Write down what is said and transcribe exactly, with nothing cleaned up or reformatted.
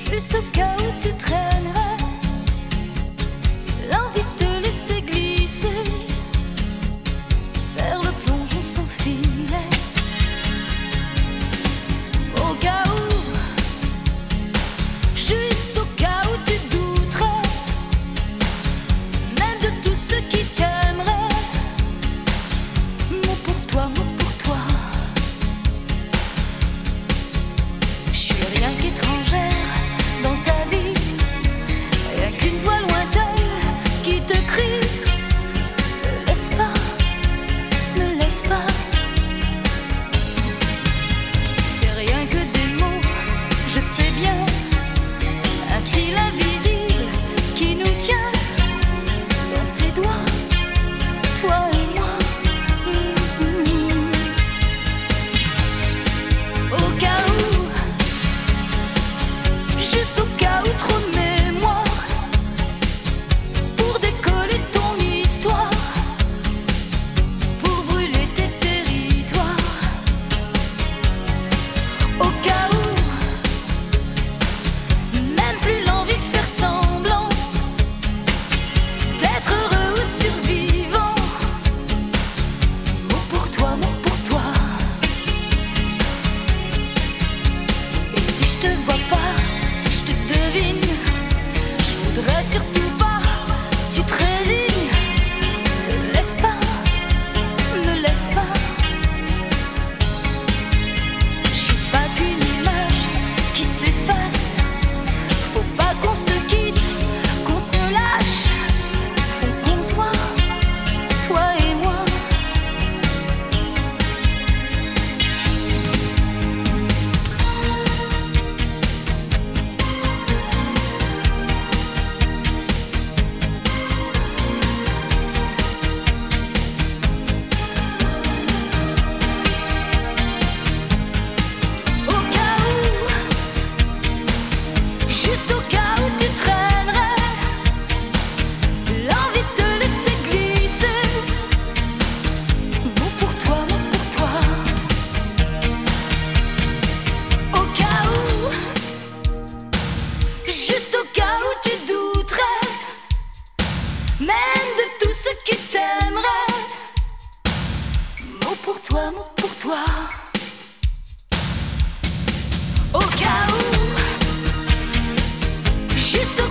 Juste au cas où tu traînerais, l'envie de te laisser glisser vers le plongeon sans filet. Au cas où, juste au cas où tu douterais, même de tous ceux qui t'aimeraient. Mot pour toi, mot pour toi. Je suis rien qu'étrangère dans ta vie, rien qu'une voix lointaine qui te crie: ne laisse pas, ne laisse pas. C'est rien que des mots, je sais bien, un fil invisible qui nous tient dans ses doigts, toi et moi. Au cas où, juste au cas où, trop de mémoire pour décoller ton histoire, pour brûler tes territoires. Au cas où, même plus l'envie de faire semblant d'être heureux ou survivant. Mot pour toi, mot pour toi. Et si je te vois pas, je te devine, je voudrais surtout pas, tu te résignes. Te laisse pas, me laisse pas. Je suis pas qu'une image qui s'efface. Faut pas qu'on se quitte, qu'on se lâche. Faut qu'on se voit, toi et moi. Au cas où, juste au cas où tu traînerais, l'envie de te laisser glisser. Mot pour toi, mot pour toi. Au cas où, juste au cas où tu douterais, même de tous ceux qui t'aimeraient. Mot pour toi, mot pour toi. Au cas où, juste au